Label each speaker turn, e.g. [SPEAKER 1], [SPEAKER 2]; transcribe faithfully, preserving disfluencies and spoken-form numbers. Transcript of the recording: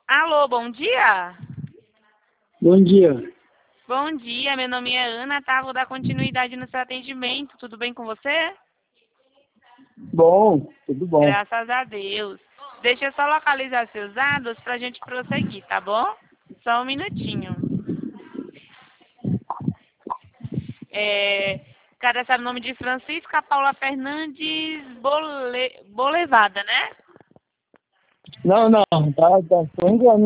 [SPEAKER 1] Alô, bom dia?
[SPEAKER 2] Bom dia.
[SPEAKER 1] Bom dia, meu nome é Ana, tá? Vou dar continuidade no seu atendimento. Tudo bem com você?
[SPEAKER 2] Bom, tudo bom.
[SPEAKER 1] Graças a Deus. Deixa eu só localizar seus dados pra gente prosseguir, tá bom? Só um minutinho. É, cadastrar o nome de Francisca Paula Fernandes Bole... Bolevada, né?
[SPEAKER 2] Não, não, tá, tá, tô enganando.